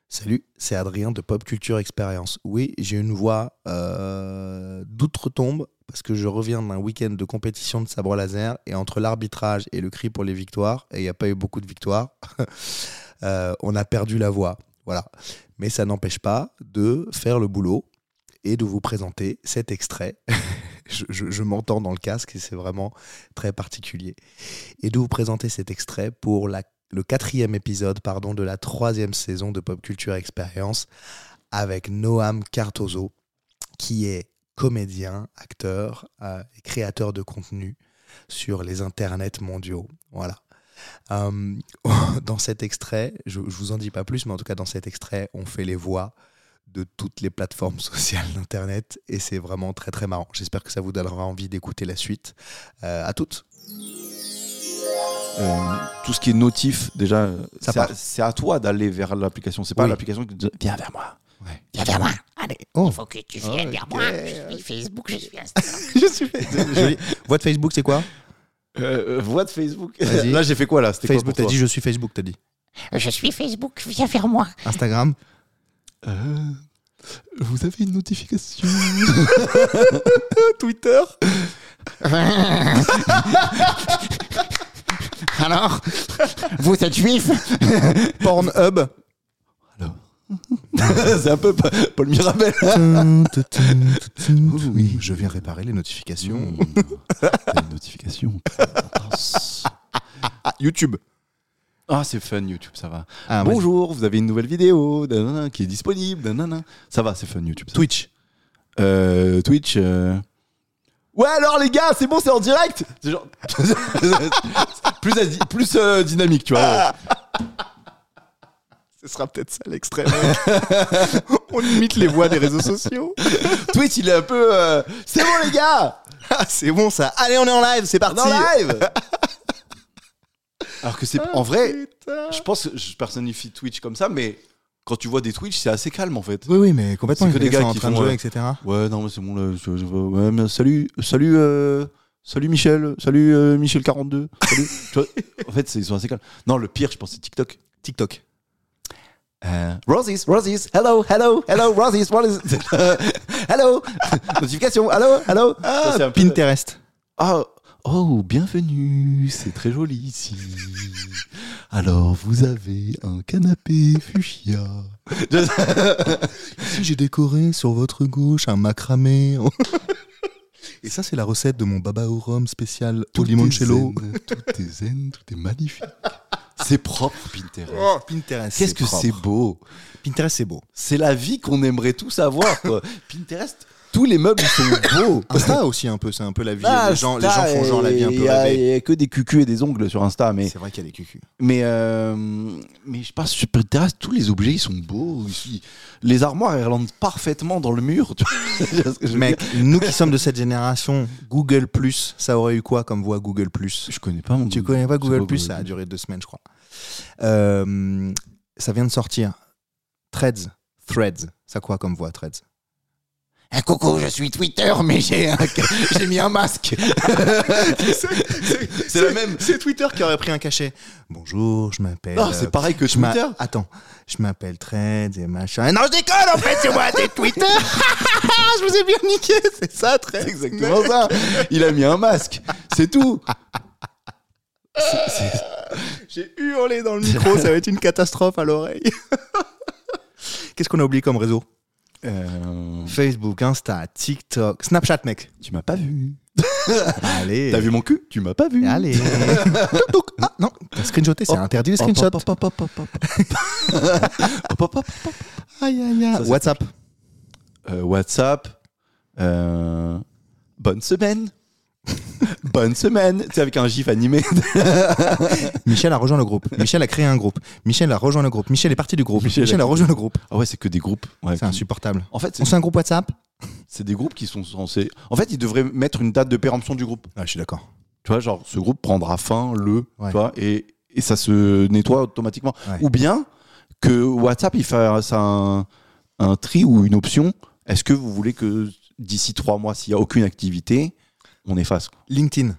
Salut, c'est Adrien de Pop Culture Experience. Oui, j'ai une voix d'outre-tombe parce que je reviens d'un week-end de compétition de sabre laser et entre l'arbitrage et le cri pour les victoires, et il n'y a pas eu beaucoup de victoires, on a perdu la voix. Voilà. Mais ça n'empêche pas de faire le boulot et de vous présenter cet extrait. Je m'entends dans le casque et c'est vraiment très particulier. Et de vous présenter cet extrait pour le 4e épisode de la 3e saison de Pop Culture Experience avec Noam Cartozo, qui est comédien, acteur et créateur de contenu sur les internets mondiaux. Voilà. Dans cet extrait, je vous en dis pas plus, mais en tout cas dans cet extrait, on fait les voix de toutes les plateformes sociales d'internet et c'est vraiment très très marrant. J'espère que ça vous donnera envie d'écouter la suite. À toutes. Tout ce qui est notif, déjà, Ça c'est à toi d'aller vers l'application. C'est pas l'application qui te dit viens vers moi. Ouais. Viens vers moi. Allez, il faut que tu viennes vers moi. Je suis Facebook, je suis Instagram. Votre Facebook, c'est quoi? Voix de Facebook. Vas-y. Là, j'ai fait quoi là? C'était Facebook, quoi t'as pour dit je suis Facebook, t'as dit. Je suis Facebook, viens vers moi. Instagram. Vous avez une notification. Twitter. Alors, vous êtes juif? Pornhub. Alors. C'est un peu Paul Mirabel. Oui, je viens réparer les notifications. Une notification. YouTube. Ah, c'est fun YouTube, ça va. Ah, Bonjour, vous avez une nouvelle vidéo qui est disponible. Ça va, c'est fun YouTube. Ça. Twitch. Twitch. Ouais, alors les gars, c'est bon, c'est en direct. C'est genre plus dynamique, tu vois. Ce sera peut-être ça l'extrait. On imite les voix des réseaux sociaux. Twitch, il est un peu. C'est bon les gars. Ah, c'est bon ça. Allez, on est en live, c'est parti. On est en live. Alors que c'est en vrai, putain. je pense que je personnifie Twitch comme ça, mais quand tu vois des Twitch, c'est assez calme en fait. Oui, mais complètement. C'est que des gars sont en qui train de font, jouer, etc. Ouais, non, mais c'est bon là. Ouais, mais salut Michel, salut Michel 42. Salut. Tu vois, en fait, ils sont assez calmes. Non, le pire, je pense, c'est TikTok. TikTok. Roses, hello, Roses, hello, notification, hello. Ah, c'est un peu- Pinterest. Ah, oh, bienvenue, c'est très joli ici. Alors, vous avez un canapé fuchsia. Ici, j'ai décoré sur votre gauche un macramé. Et ça, c'est la recette de mon baba au rhum spécial au limoncello. Tout est zen, tout est magnifique. C'est propre, Pinterest. Oh, Pinterest. Qu'est-ce que propre. c'est beau. Pinterest, c'est beau. C'est la vie qu'on aimerait tous avoir, quoi. Pinterest, tous les meubles, ils sont beaux. Insta aussi, un peu. C'est un peu la vie. Les gens font genre la vie un peu Il y rêvée. a que des cucus et des ongles sur Insta, mais. C'est vrai qu'il y a des cucus. Mais je pense sur Pinterest, tous les objets ils sont beaux. Les armoires elles rentrent parfaitement dans le mur. Tu vois ce que je veux Mec, dire. nous qui sommes de cette génération, Google+, ça aurait eu quoi comme voix Google+? Je connais pas mon Tu connais pas Google+, Google+. ça a duré 2 semaines, je crois. Ça vient de sortir. Threads, ça quoi comme voix, Threads? Coucou, je suis Twitter, mais j'ai mis un masque. C'est la même. C'est Twitter qui aurait pris un cachet. Bonjour, je m'appelle... Non, c'est pareil que Twitter. Attends, je m'appelle Threads et machin. Non, je déconne, en fait, c'est moi, c'est Twitter. Je vous ai bien niqué, c'est ça, Threads. C'est exactement ça. Il a mis un masque. C'est tout. J'ai hurlé dans le micro, ça va être une catastrophe à l'oreille. Qu'est-ce qu'on a oublié comme réseau? Facebook, Insta, TikTok, Snapchat, mec. Tu m'as pas vu. Allez. T'as vu mon cul? Tu m'as pas vu. Allez. Ah non, t'as screenshoté, c'est interdit les screenshots. Aïe, aïe, aïe. Ça, c'est- WhatsApp. WhatsApp. Bonne semaine. Bonne semaine. Tu sais, avec un gif animé. Michel a rejoint le groupe. Michel a créé un groupe. Michel a rejoint le groupe. Michel est parti du groupe. Michel a rejoint le groupe. Ah ouais, c'est que des groupes. Ouais, C'est insupportable. En fait, On fait un groupe WhatsApp? c'est des groupes qui sont censés. En fait, ils devraient mettre une date de péremption du groupe. Ah, je suis d'accord. Tu vois, genre, ce groupe prendra fin Ouais. tu vois, et ça se nettoie automatiquement. Ouais. Ou bien que WhatsApp, il fasse un tri ou une option. Est-ce que vous voulez que d'ici 3 mois, s'il n'y a aucune activité, on efface, quoi. LinkedIn.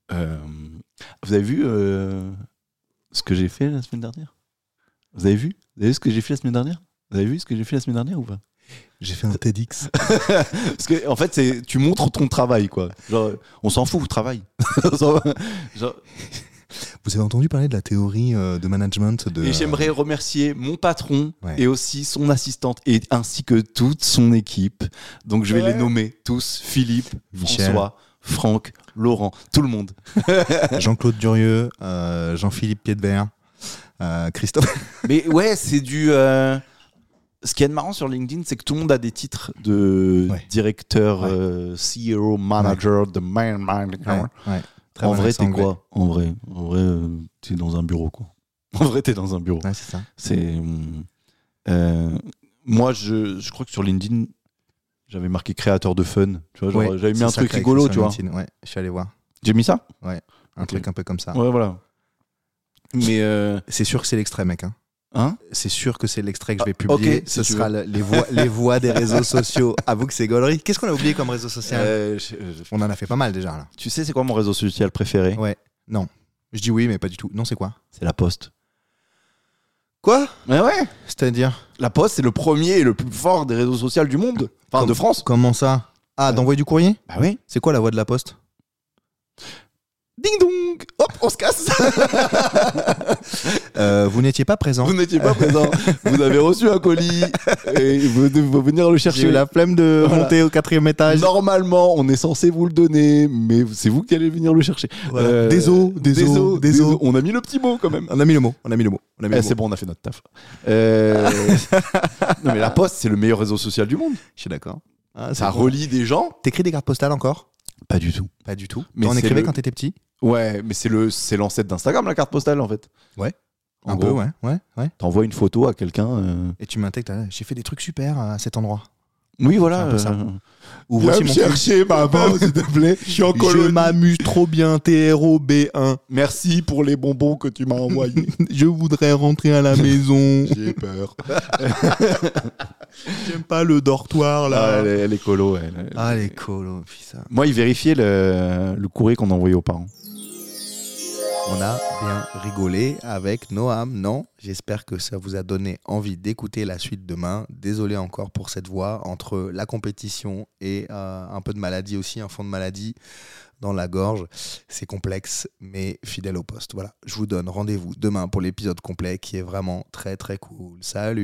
Vous avez vu ce que j'ai fait la semaine dernière? Vous avez vu? Vous avez vu ce que j'ai fait la semaine dernière ? Vous avez vu ce que j'ai fait la semaine dernière ou pas ? J'ai fait un TEDx. Parce que en fait, tu montres ton travail, quoi. Genre, on s'en fout, travail. Genre, Vous avez entendu parler de la théorie de management de... Et j'aimerais remercier mon patron Ouais. et aussi son assistante et ainsi que toute son équipe. Donc je vais les nommer tous: Philippe, Michel. François, Franck, Laurent, tout le monde. Jean-Claude Durieux, Jean-Philippe Piedbert, Christophe. Mais ouais, c'est du. Ce qui est marrant sur LinkedIn, c'est que tout le monde a des titres de Ouais. directeur, Ouais. CEO, manager, de man manager. Ouais. Très En bon vrai, accent t'es anglais. quoi ? En vrai, t'es dans un bureau, quoi. En vrai, t'es dans un bureau. Ouais, c'est ça. C'est moi, je crois que sur LinkedIn, j'avais marqué créateur de fun. Tu vois, genre, Ouais, j'avais mis c'est un ça truc que t'as rigolo, écrit tu sur vois. LinkedIn. Ouais, je suis allé voir. J'ai mis ça. Un Ok. truc un peu comme ça. Ouais, voilà. Mais C'est sûr que c'est l'extrait, mec. hein C'est sûr que c'est l'extrait que je vais ok, publier. si Ce tu sera les voix des réseaux sociaux. Avoue que c'est gaulerie. Qu'est-ce qu'on a oublié comme réseau social On en a fait pas mal déjà là. Tu sais, c'est quoi mon réseau social préféré ? Ouais. Non. Je dis oui, mais pas du tout. Non, c'est quoi ? C'est la Poste. Quoi ? Mais ouais. C'est-à-dire ? La Poste, c'est le premier et le plus fort des réseaux sociaux du monde. Enfin, de France. Comment ça ? Ah, d'envoyer du courrier ? Bah oui. C'est quoi la voix de la poste ? Ding dong. Hop, on se casse. Vous n'étiez pas présent. Vous n'étiez pas présent. Vous avez reçu un colis et vous devez venir le J'ai chercher. eu la flemme de Voilà. monter au 4e étage. Normalement, on est censé vous le donner, mais c'est vous qui allez venir le chercher. Voilà. Désolé. On a mis le petit mot quand même. On a mis le mot. C'est bon, on a fait notre taf. Non, mais la Poste, c'est le meilleur réseau social du monde. Je suis d'accord. Ça relie des gens. T'écris des cartes postales encore ? Pas du tout. Pas du tout. Mais T'en c'est écrivais le- quand t'étais petit ? Ouais, mais c'est l'ancêtre d'Instagram, la carte postale, en fait. Ouais. En Un gros, peu, ouais. t'envoies une photo à quelqu'un. Et tu m'intègres, j'ai fait des trucs super à cet endroit. Oui, voilà. C'est un peu ça. Ou Viens voici me mon chercher, maman, s'il te plaît. Je suis en Je colonie. m'amuse trop bien, TRO B1. Merci pour les bonbons que tu m'as envoyés. Je voudrais rentrer à la maison. J'ai peur. J'aime pas le dortoir là. Elle est colo. Ah, les colos, putain. Moi, il vérifiait le courrier qu'on envoyait aux parents. On a bien rigolé avec Noam, non ? J'espère que ça vous a donné envie d'écouter la suite demain. Désolé encore pour cette voix, entre la compétition et un peu de maladie aussi, un fond de maladie dans la gorge. C'est complexe, mais fidèle au poste. Voilà, je vous donne rendez-vous demain pour l'épisode complet qui est vraiment très très cool. Salut !